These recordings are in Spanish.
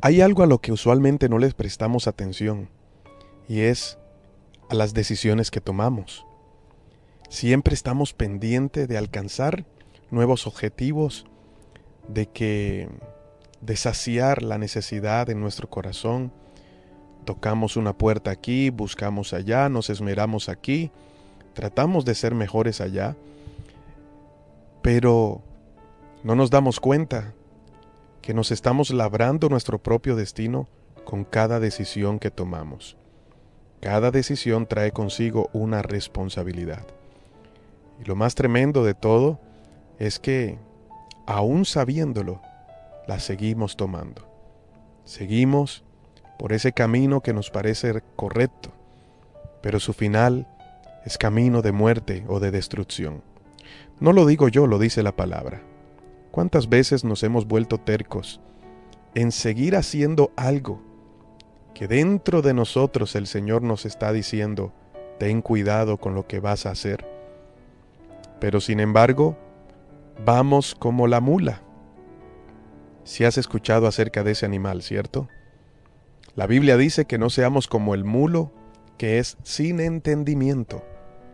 Hay algo a lo que usualmente no les prestamos atención, y es a las decisiones que tomamos. Siempre estamos pendientes de alcanzar nuevos objetivos, de saciar la necesidad en nuestro corazón. Tocamos una puerta aquí, buscamos allá, nos esmeramos aquí, tratamos de ser mejores allá, pero no nos damos cuenta que nos estamos labrando nuestro propio destino con cada decisión que tomamos. Cada decisión trae consigo una responsabilidad. Y lo más tremendo de todo es que, aún sabiéndolo, la seguimos tomando. Seguimos por ese camino que nos parece correcto, pero su final es camino de muerte o de destrucción. No lo digo yo, lo dice la palabra. ¿Cuántas veces nos hemos vuelto tercos en seguir haciendo algo que dentro de nosotros el Señor nos está diciendo, ten cuidado con lo que vas a hacer? Pero sin embargo, vamos como la mula. Si has escuchado acerca de ese animal, ¿cierto? La Biblia dice que no seamos como el mulo, que es sin entendimiento,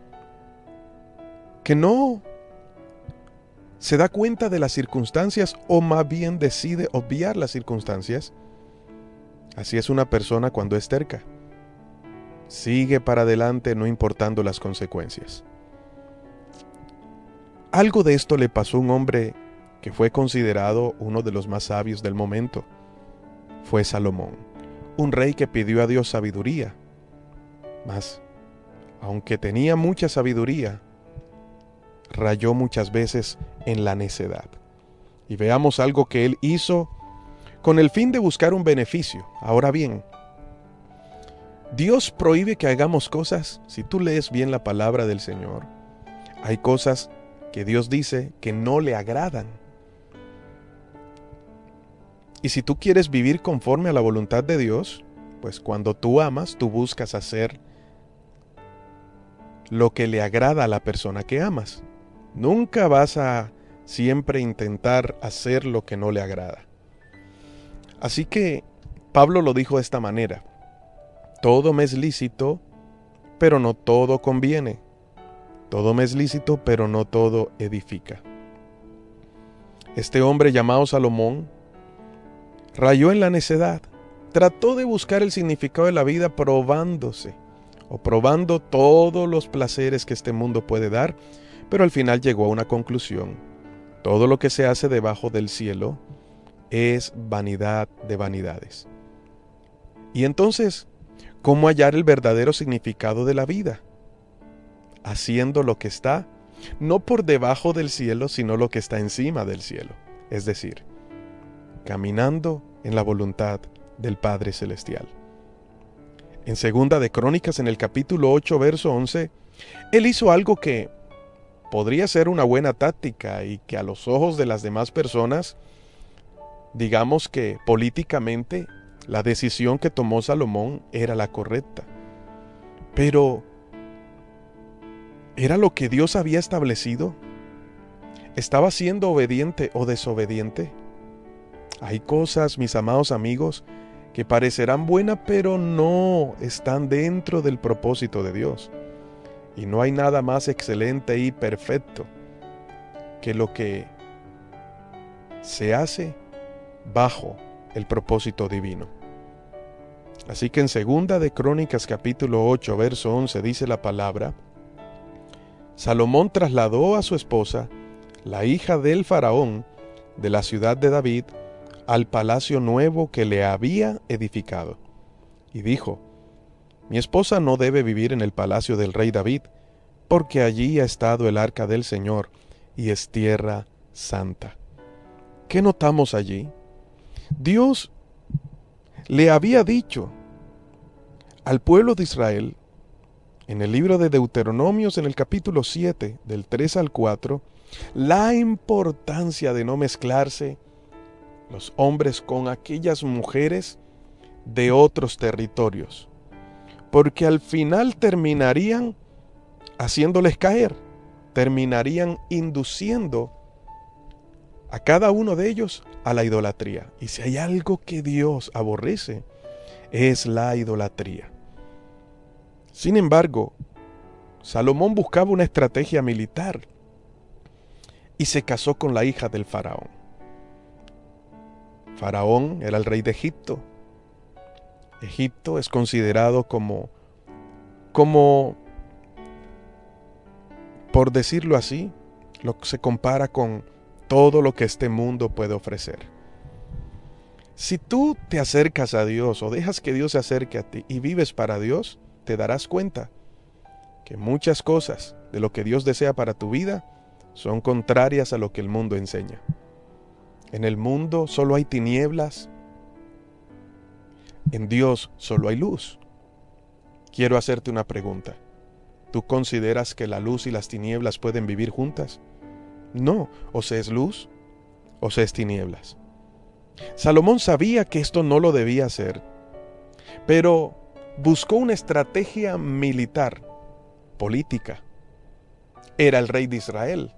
que no se da cuenta de las circunstancias o más bien decide obviar las circunstancias. Así es una persona cuando es terca. Sigue para adelante no importando las consecuencias. Algo de esto le pasó a un hombre que fue considerado uno de los más sabios del momento. Fue Salomón, un rey que pidió a Dios sabiduría. Mas, aunque tenía mucha sabiduría, rayó muchas veces en la necedad. Y veamos algo que él hizo con el fin de buscar un beneficio. Ahora bien, Dios prohíbe que hagamos cosas. Si tú lees bien la palabra del Señor, hay cosas que Dios dice que no le agradan. Y si tú quieres vivir conforme a la voluntad de Dios, pues cuando tú amas, tú buscas hacer lo que le agrada a la persona que amas. Nunca vas a siempre intentar hacer lo que no le agrada. Así que Pablo lo dijo de esta manera: todo me es lícito, pero no todo conviene. Todo me es lícito, pero no todo edifica. Este hombre llamado Salomón rayó en la necedad. Trató de buscar el significado de la vida probando todos los placeres que este mundo puede dar, pero al final llegó a una conclusión: todo lo que se hace debajo del cielo es vanidad de vanidades. Y entonces, ¿cómo hallar el verdadero significado de la vida? Haciendo lo que está, no por debajo del cielo, sino lo que está encima del cielo. Es decir, caminando en la voluntad del Padre Celestial. En Segunda de Crónicas, en el capítulo 8, verso 11, él hizo algo que podría ser una buena táctica y que a los ojos de las demás personas, digamos que políticamente, la decisión que tomó Salomón era la correcta. Pero, ¿era lo que Dios había establecido? ¿Estaba siendo obediente o desobediente? Hay cosas, mis amados amigos, que parecerán buenas, pero no están dentro del propósito de Dios. Y no hay nada más excelente y perfecto que lo que se hace bajo el propósito divino. Así que en Segunda de Crónicas capítulo 8, verso 11 dice la palabra: Salomón trasladó a su esposa, la hija del faraón, de la ciudad de David, al palacio nuevo que le había edificado. Y dijo: mi esposa no debe vivir en el palacio del rey David, porque allí ha estado el arca del Señor y es tierra santa. ¿Qué notamos allí? Dios le había dicho al pueblo de Israel, en el libro de Deuteronomios, en el capítulo 7, del 3 al 4, la importancia de no mezclarse los hombres con aquellas mujeres de otros territorios, porque al final terminarían haciéndoles caer, terminarían induciendo a cada uno de ellos a la idolatría. Y si hay algo que Dios aborrece, es la idolatría. Sin embargo, Salomón buscaba una estrategia militar y se casó con la hija del faraón. Faraón era el rey de Egipto. Egipto es considerado como, por decirlo así, lo que se compara con todo lo que este mundo puede ofrecer. Si tú te acercas a Dios o dejas que Dios se acerque a ti y vives para Dios, te darás cuenta que muchas cosas de lo que Dios desea para tu vida son contrarias a lo que el mundo enseña. En el mundo solo hay tinieblas, en Dios solo hay luz. Quiero hacerte una pregunta. ¿Tú consideras que la luz y las tinieblas pueden vivir juntas? No, o se es luz o se es tinieblas. Salomón sabía que esto no lo debía hacer, pero buscó una estrategia militar, política. Era el rey de Israel.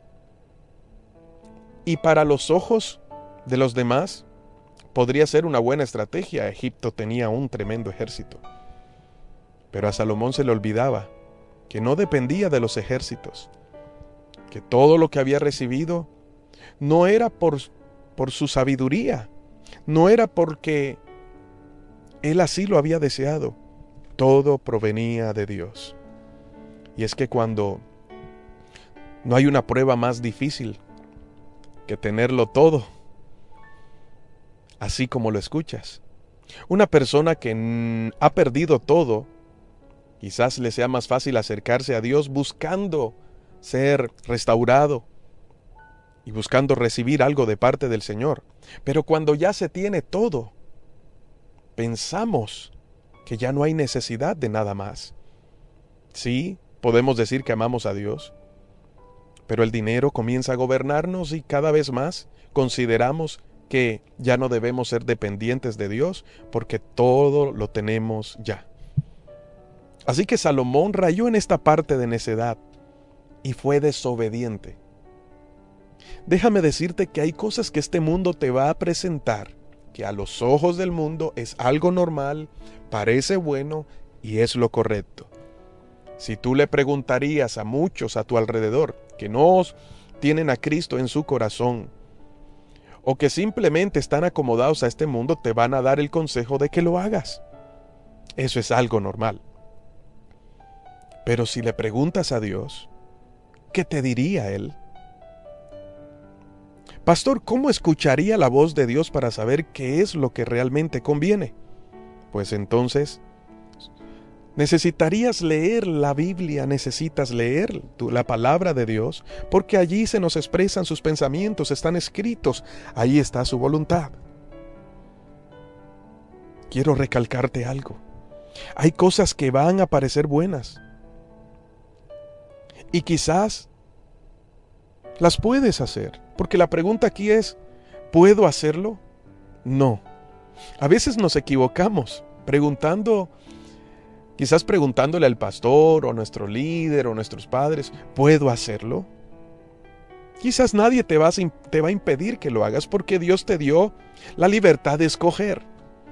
Y para los ojos de los demás, podría ser una buena estrategia. Egipto tenía un tremendo ejército. Pero a Salomón se le olvidaba que no dependía de los ejércitos, que todo lo que había recibido no era por su sabiduría, no era porque él así lo había deseado, todo provenía de Dios. Y es que cuando no hay una prueba más difícil que tenerlo todo, así como lo escuchas. Una persona que ha perdido todo, quizás le sea más fácil acercarse a Dios buscando ser restaurado y buscando recibir algo de parte del Señor. Pero cuando ya se tiene todo, pensamos que ya no hay necesidad de nada más. Sí, podemos decir que amamos a Dios, pero el dinero comienza a gobernarnos y cada vez más consideramos que ya no debemos ser dependientes de Dios porque todo lo tenemos ya. Así que Salomón rayó en esta parte de necedad y fue desobediente. Déjame decirte que hay cosas que este mundo te va a presentar que a los ojos del mundo es algo normal, parece bueno y es lo correcto. Si tú le preguntarías a muchos a tu alrededor que no tienen a Cristo en su corazón o que simplemente están acomodados a este mundo, te van a dar el consejo de que lo hagas. Eso es algo normal. Pero si le preguntas a Dios, ¿qué te diría Él? Pastor, ¿cómo escucharía la voz de Dios para saber qué es lo que realmente conviene? Pues entonces, necesitarías leer la Biblia, necesitas leer la palabra de Dios, porque allí se nos expresan sus pensamientos, están escritos, ahí está su voluntad. Quiero recalcarte algo. Hay cosas que van a parecer buenas. Y quizás las puedes hacer, porque la pregunta aquí es, ¿puedo hacerlo? No. A veces nos equivocamos quizás preguntándole al pastor o a nuestro líder o a nuestros padres, ¿puedo hacerlo? Quizás nadie te va a impedir que lo hagas porque Dios te dio la libertad de escoger.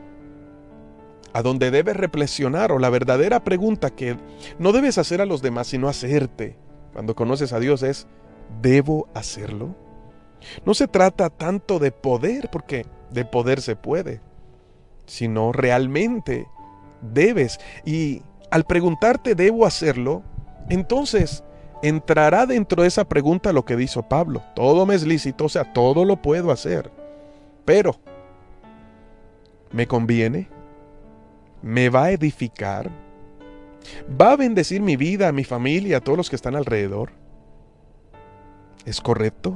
A donde debes reflexionar, o la verdadera pregunta que no debes hacer a los demás sino hacerte cuando conoces a Dios es, ¿debo hacerlo? No se trata tanto de poder, porque de poder se puede, sino realmente debes. Y al preguntarte, ¿debo hacerlo? Entonces entrará dentro de esa pregunta lo que dijo Pablo. Todo me es lícito, o sea, todo lo puedo hacer. Pero, ¿me conviene? ¿Me va a edificar? ¿Va a bendecir mi vida, mi familia, a todos los que están alrededor? ¿Es correcto?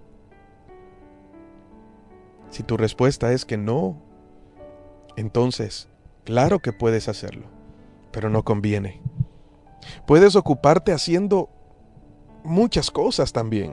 Si tu respuesta es que no, entonces, claro que puedes hacerlo, pero no conviene. Puedes ocuparte haciendo muchas cosas también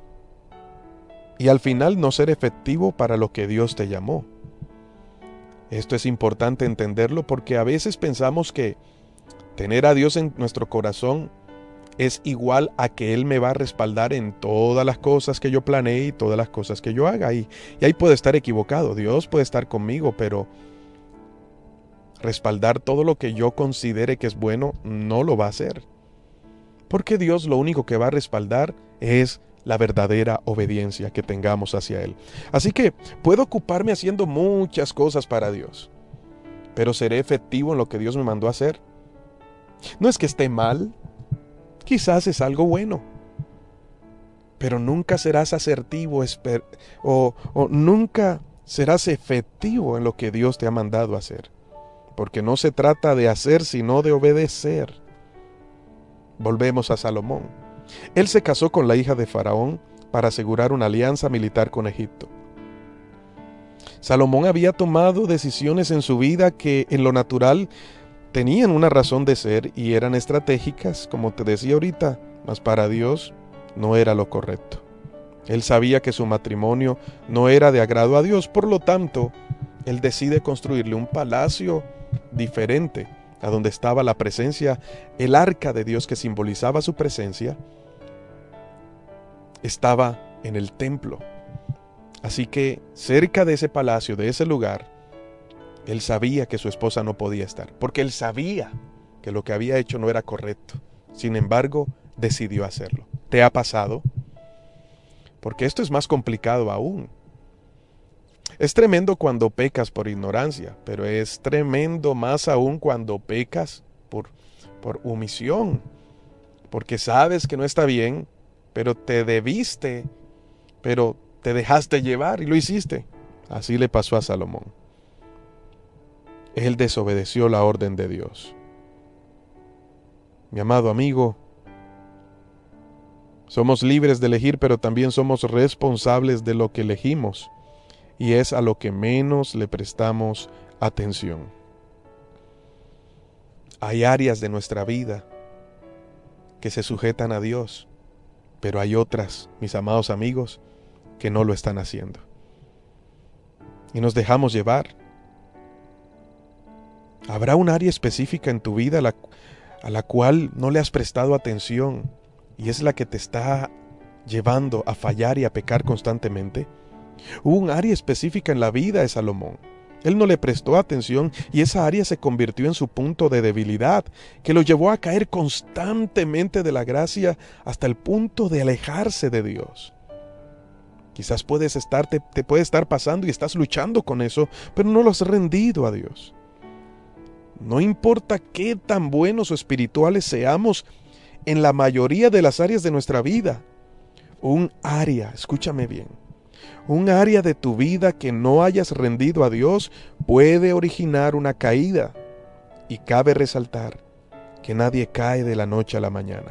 y al final no ser efectivo para lo que Dios te llamó. Esto es importante entenderlo porque a veces pensamos que tener a Dios en nuestro corazón es igual a que Él me va a respaldar en todas las cosas que yo planee y todas las cosas que yo haga. Y ahí puede estar equivocado. Dios puede estar conmigo, pero respaldar todo lo que yo considere que es bueno no lo va a hacer. Porque Dios lo único que va a respaldar es la verdadera obediencia que tengamos hacia Él. Así que puedo ocuparme haciendo muchas cosas para Dios, pero ¿seré efectivo en lo que Dios me mandó a hacer? No es que esté mal, quizás es algo bueno, pero nunca serás asertivo o nunca serás efectivo en lo que Dios te ha mandado a hacer, porque no se trata de hacer sino de obedecer. Volvemos a Salomón. Él se casó con la hija de Faraón para asegurar una alianza militar con Egipto. Salomón había tomado decisiones en su vida que en lo natural tenían una razón de ser y eran estratégicas, como te decía ahorita, mas para Dios no era lo correcto. Él sabía que su matrimonio no era de agrado a Dios, por lo tanto, él decide construirle un palacio diferente a donde estaba la presencia, el arca de Dios que simbolizaba su presencia, estaba en el templo. Así que cerca de ese palacio, de ese lugar, él sabía que su esposa no podía estar, porque él sabía que lo que había hecho no era correcto. Sin embargo, decidió hacerlo. ¿Te ha pasado? Porque esto es más complicado aún. Es tremendo cuando pecas por ignorancia, pero es tremendo más aún cuando pecas por omisión, porque sabes que no está bien, pero te dejaste llevar y lo hiciste. Así le pasó a Salomón. Él desobedeció la orden de Dios. Mi amado amigo, somos libres de elegir, pero también somos responsables de lo que elegimos, y es a lo que menos le prestamos atención. Hay áreas de nuestra vida que se sujetan a Dios, pero hay otras, mis amados amigos, que no lo están haciendo. Y nos dejamos llevar. ¿Habrá un área específica en tu vida a la cual no le has prestado atención y es la que te está llevando a fallar y a pecar constantemente? Hubo un área específica en la vida de Salomón. Él no le prestó atención y esa área se convirtió en su punto de debilidad, que lo llevó a caer constantemente de la gracia hasta el punto de alejarse de Dios. Quizás te puede estar pasando y estás luchando con eso, pero no lo has rendido a Dios. No importa qué tan buenos o espirituales seamos en la mayoría de las áreas de nuestra vida, un área, escúchame bien, un área de tu vida que no hayas rendido a Dios puede originar una caída. Y cabe resaltar que nadie cae de la noche a la mañana.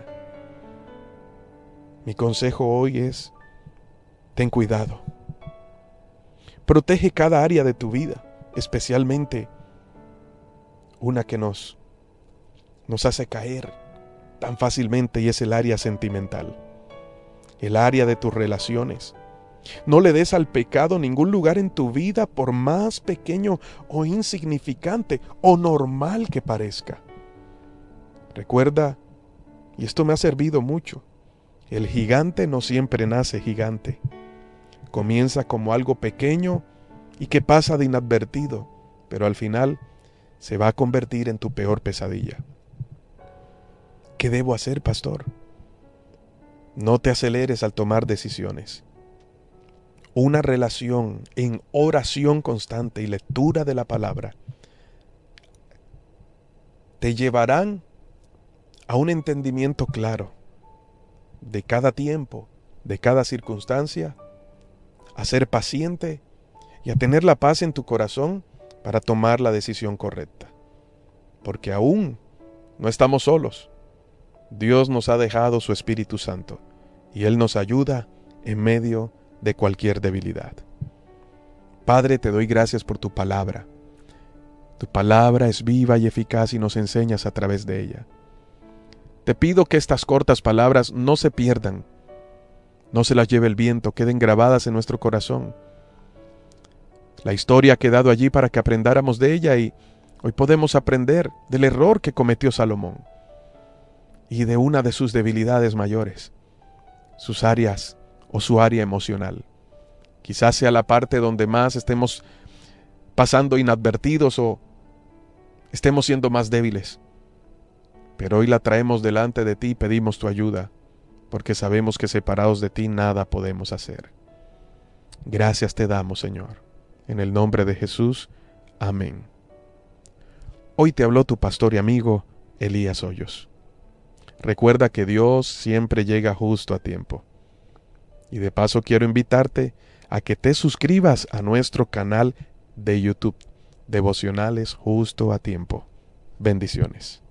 Mi consejo hoy es, ten cuidado. Protege cada área de tu vida, especialmente una que nos hace caer tan fácilmente, y es el área sentimental, el área de tus relaciones. No le des al pecado ningún lugar en tu vida, por más pequeño o insignificante o normal que parezca. Recuerda, y esto me ha servido mucho, el gigante no siempre nace gigante. Comienza como algo pequeño y que pasa de inadvertido, pero al final se va a convertir en tu peor pesadilla. ¿Qué debo hacer, pastor? No te aceleres al tomar decisiones. Una relación en oración constante y lectura de la palabra te llevarán a un entendimiento claro de cada tiempo, de cada circunstancia, a ser paciente y a tener la paz en tu corazón para tomar la decisión correcta. Porque aún no estamos solos. Dios nos ha dejado su Espíritu Santo y Él nos ayuda en medio de cualquier debilidad. Padre, te doy gracias por tu palabra. Tu palabra es viva y eficaz y nos enseñas a través de ella. Te pido que estas cortas palabras no se pierdan, no se las lleve el viento, queden grabadas en nuestro corazón. La historia ha quedado allí para que aprendáramos de ella y hoy podemos aprender del error que cometió Salomón. y de una de sus debilidades mayores, sus áreas o su área emocional. Quizás sea la parte donde más estemos pasando inadvertidos o estemos siendo más débiles. Pero hoy la traemos delante de ti y pedimos tu ayuda, porque sabemos que separados de ti nada podemos hacer. Gracias te damos, Señor. En el nombre de Jesús. Amén. Hoy te habló tu pastor y amigo, Elías Hoyos. Recuerda que Dios siempre llega justo a tiempo. Y de paso quiero invitarte a que te suscribas a nuestro canal de YouTube, Devocionales Justo a Tiempo. Bendiciones.